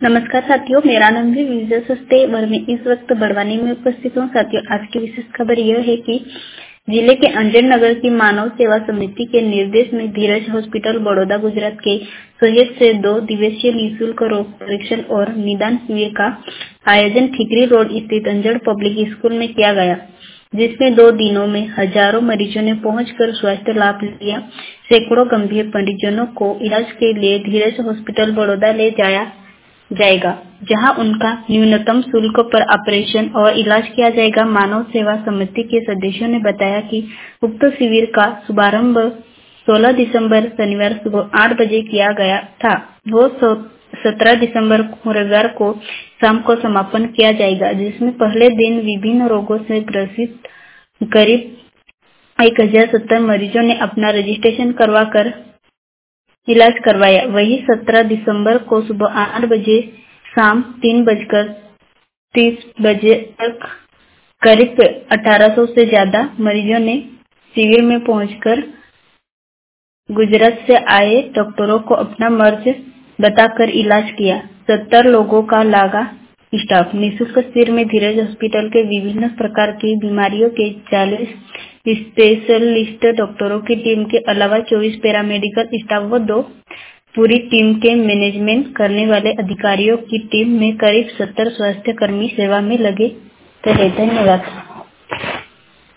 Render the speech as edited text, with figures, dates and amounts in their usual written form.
नमस्कार साथियों, मेरा नाम है विजय सस्ते और मैं इस वक्त बड़वानी में उपस्थित हूँ। साथियों, आज की विशेष खबर यह है कि जिले के अंजन नगर की मानव सेवा समिति के निर्देश में धीरज हॉस्पिटल बड़ौदा गुजरात के सहयोग से 2 दिवसीय निःशुल्क रोग परीक्षण और निदान शिविर का आयोजन ठीकरी रोड स्थित अंजन पब्लिक स्कूल में किया गया, जिसमें 2 दिनों में हजारों मरीजों ने पहुंचकर स्वास्थ्य लाभ लिया। सैकड़ों गंभीर मरीजों को इलाज के लिए धीरज हॉस्पिटल बड़ौदा ले जाया जाएगा, जहां उनका न्यूनतम शुल्क पर ऑपरेशन और इलाज किया जाएगा। मानव सेवा समिति के सदस्यों ने बताया कि उक्त शिविर का शुभारंभ 16 दिसंबर शनिवार सुबह 8 बजे किया गया था। वो 17 दिसंबर रविवार को शाम को समापन किया जाएगा, जिसमें पहले दिन विभिन्न रोगों से ग्रसित करीब 1070 मरीजों ने अपना रजिस्ट्रेशन करवाकर इलाज करवाया। वही 17 दिसंबर को सुबह 8 बजे शाम 3:30 बजे तक करीब 1800 से ज्यादा मरीजों ने शिविर में पहुंचकर गुजरात से आए डॉक्टरों को अपना मर्ज बताकर इलाज किया। 70 लोगों का लगा स्टाफ। निःशुल्क शिविर में धीरज हॉस्पिटल के विभिन्न प्रकार की बीमारियों के 40 स्पेशलिस्ट डॉक्टरों की टीम के अलावा 24 पैरामेडिकल स्टाफ व 2 पूरी टीम के मैनेजमेंट करने वाले अधिकारियों की टीम में करीब 70 स्वास्थ्य कर्मी सेवा में लगे थे। धन्यवाद।